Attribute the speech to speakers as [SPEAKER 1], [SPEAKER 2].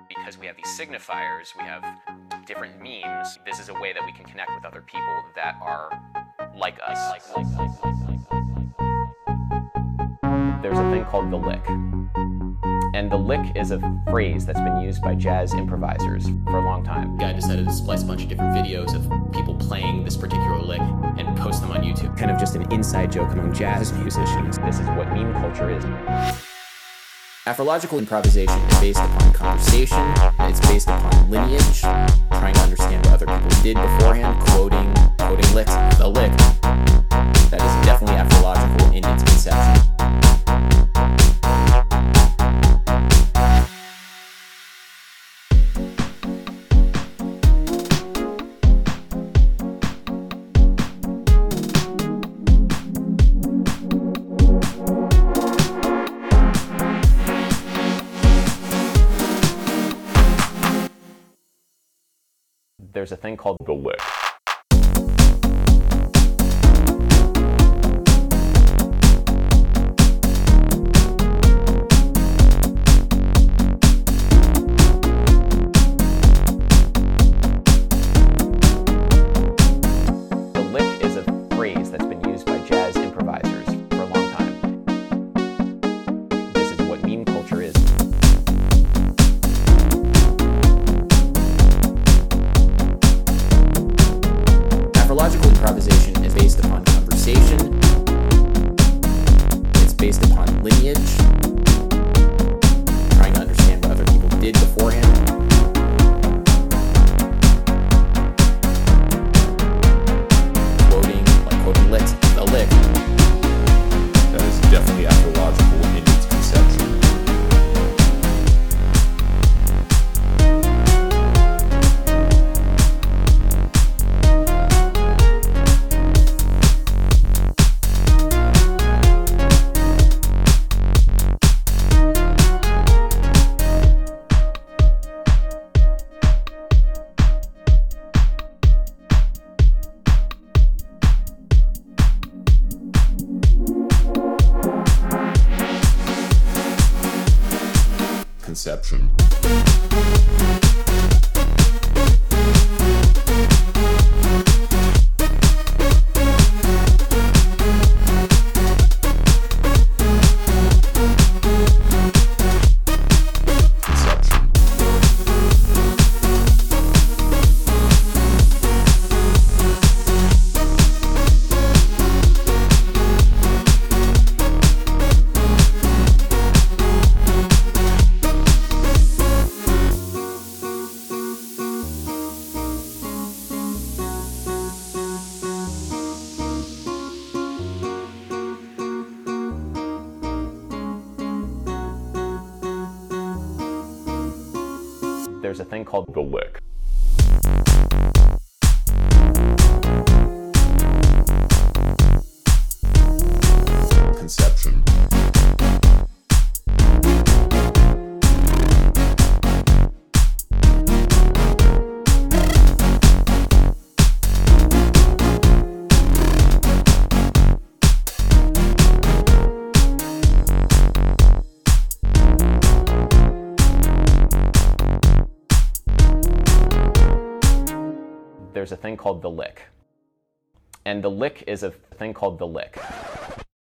[SPEAKER 1] Because we have these signifiers, we have different memes. This is a way that we can connect with other people that are like us. There's a thing called the lick. And the lick is a phrase that's been used by jazz improvisers for a long time.
[SPEAKER 2] I decided to splice a bunch of different videos of people playing this particular lick and post them on YouTube.
[SPEAKER 3] Kind of just an inside joke among jazz musicians.
[SPEAKER 1] This is what meme culture is.
[SPEAKER 3] Afrological improvisation is based upon conversation, it's based upon lineage, trying to understand what other people did beforehand, quoting licks, the lick. That is definitely afrological in its conception.
[SPEAKER 1] There's a thing called the lick. The lick is a phrase that's been used by jazz improvisers for a long time. This is what meme culture is.
[SPEAKER 3] Afrological improvisation is based upon conversation, it's based upon lineage, trying to understand what other people did beforehand. Quoting licks, the lick.
[SPEAKER 4] That is definitely afrological in its conception. Conception.
[SPEAKER 1] There's a thing called the lick.
[SPEAKER 4] Conception.
[SPEAKER 1] There's a thing called the lick. And the lick is a thing called the lick.